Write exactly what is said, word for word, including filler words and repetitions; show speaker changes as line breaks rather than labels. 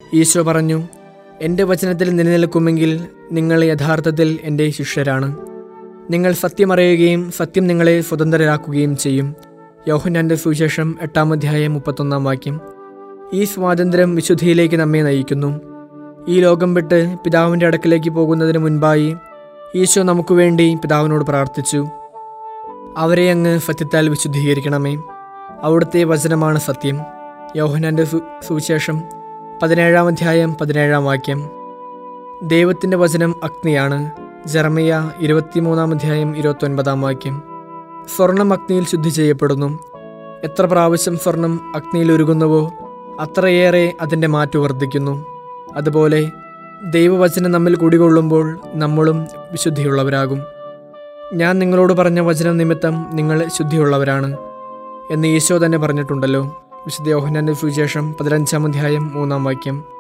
ഈശോ പറഞ്ഞു, എൻ്റെ വചനത്തിൽ നിലനിൽക്കുമെങ്കിൽ നിങ്ങൾ യഥാർത്ഥത്തിൽ എൻ്റെ ശിഷ്യരാണ്. നിങ്ങൾ സത്യമറിയുകയും സത്യം നിങ്ങളെ സ്വതന്ത്രരാക്കുകയും ചെയ്യും. യോഹന്നാൻ്റെ സുവിശേഷം എട്ടാം അധ്യായം മുപ്പത്തൊന്നാം വാക്യം. ഈ സ്വാതന്ത്ര്യം വിശുദ്ധിയിലേക്ക് നമ്മെ നയിക്കുന്നു. ഈ ലോകം വിട്ട് പിതാവിൻ്റെ അടുക്കലേക്ക് പോകുന്നതിന് മുൻപായി ഈശോ നമുക്ക് വേണ്ടി പിതാവിനോട് പ്രാർത്ഥിച്ചു, അവരെ അങ്ങ് സത്യത്താൽ വിശുദ്ധീകരിക്കണമേ. അവിടുത്തെ വചനമാണ് സത്യം. യോഹന്നാൻ്റെ സു സുവിശേഷം പതിനേഴാം അധ്യായം പതിനേഴാം വാക്യം. ദൈവത്തിൻ്റെ വചനം അഗ്നിയാണ്. ജെറമിയ ഇരുപത്തിമൂന്നാം അധ്യായം ഇരുപത്തൊൻപതാം വാക്യം. സ്വർണം അഗ്നിയിൽ ശുദ്ധി ചെയ്യപ്പെടുന്നു. എത്ര പ്രാവശ്യം സ്വർണം അഗ്നിയിൽ ഉരുകുന്നുവോ അത്രയേറെ അതിൻ്റെ മാറ്റു വർദ്ധിക്കുന്നു. അതുപോലെ ദൈവവചനം നമ്മിൽ കുടികൊള്ളുമ്പോൾ നമ്മളും വിശുദ്ധിയുള്ളവരാകും. ഞാൻ നിങ്ങളോട് പറഞ്ഞ വചനം നിമിത്തം നിങ്ങൾ ശുദ്ധിയുള്ളവരാണ് എന്ന് ഈശോ തന്നെ പറഞ്ഞിട്ടുണ്ടല്ലോ. വിശുദ്ധ യോഹന്നാൻ്റെ സുവിശേഷം പതിനഞ്ചാം അധ്യായം മൂന്നാം വാക്യം.